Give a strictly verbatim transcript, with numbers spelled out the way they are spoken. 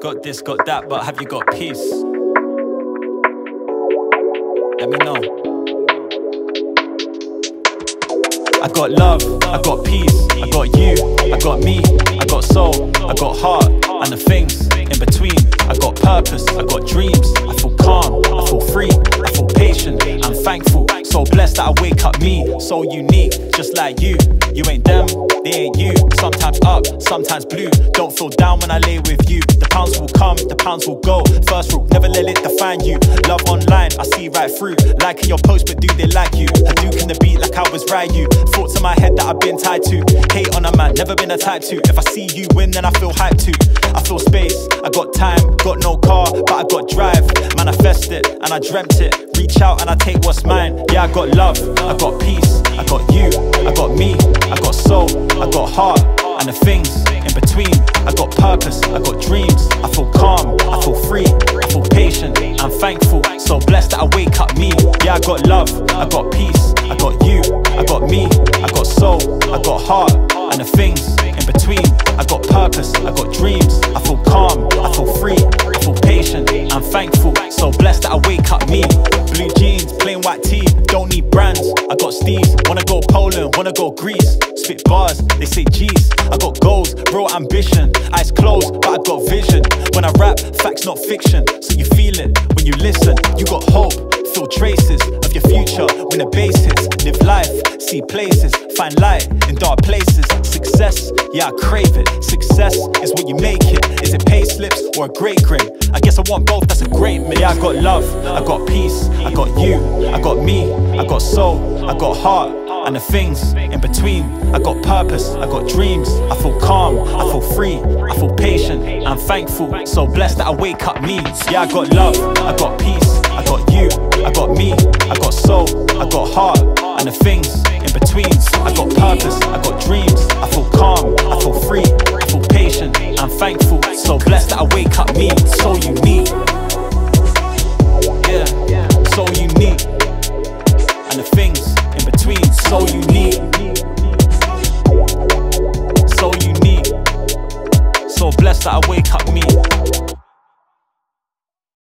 Got this, got that, but have you got peace? Let me know. I got love, I got peace, I got you, I got me, I got soul, I got heart, and the things in between. I got purpose, I got dreams, I feel calm, I feel free, I feel patient, I'm thankful. So blessed that I wake up me, so unique, just like you. You ain't them, they ain't you. Sometimes up, sometimes blue. Don't feel down when I lay with you. The pounds will come, the pounds will go. First rule, never let it define you. Love online, I see right through. Liking your post, but do they like you? Hadouken the beat like I was Ryu. Thoughts in my head that I've been tied to. Hate on a man, never been a type to. If I see you win, then I feel hyped too. I feel space, I got time, got no car, but I got drive. Manifest it, and I dreamt it. Reach out and I take what's mine. Yeah, I got love, I got peace, I got you, I got me, I got soul, I got heart, and the things in between. I got purpose, I got dreams, I feel calm, I feel free, I feel patient, I'm thankful. So blessed that I wake up me. Yeah, I got love, I got peace, I got you, I got me, I got soul, I got heart, and the things in between. I got purpose, I got dreams, I feel calm, I feel free, I feel patient, I'm thankful. So blessed that I wake up me. Blue jeans, plain white tee, don't need brands, I got steez. Wanna go Poland, wanna go Greece. Spit bars, they say G's. I got goals, bro, ambition. Eyes closed, but I got vision. When I rap, facts not fiction. So you feel it when you listen. You got hope, feel traces of your future when the bass hits. Live life, see places, find light in dark places. Success, yeah, I crave it. Success is what you make it. Is it pay slips or a great grin? I guess I want both, that's a great mix. Yeah, I got love, I got peace, I got you, I got me, I got soul, I got heart, and the things in between. I got purpose, I got dreams, I feel calm, I feel free, I feel patient, I'm thankful. So blessed that I wake up me. Yeah, I got love, I got peace, I got you, I got me, I got soul, I got heart, and the things in between. I got purpose, I got dreams, I feel calm, I feel free, I feel patient, I'm thankful. So blessed that I wake up me, so unique.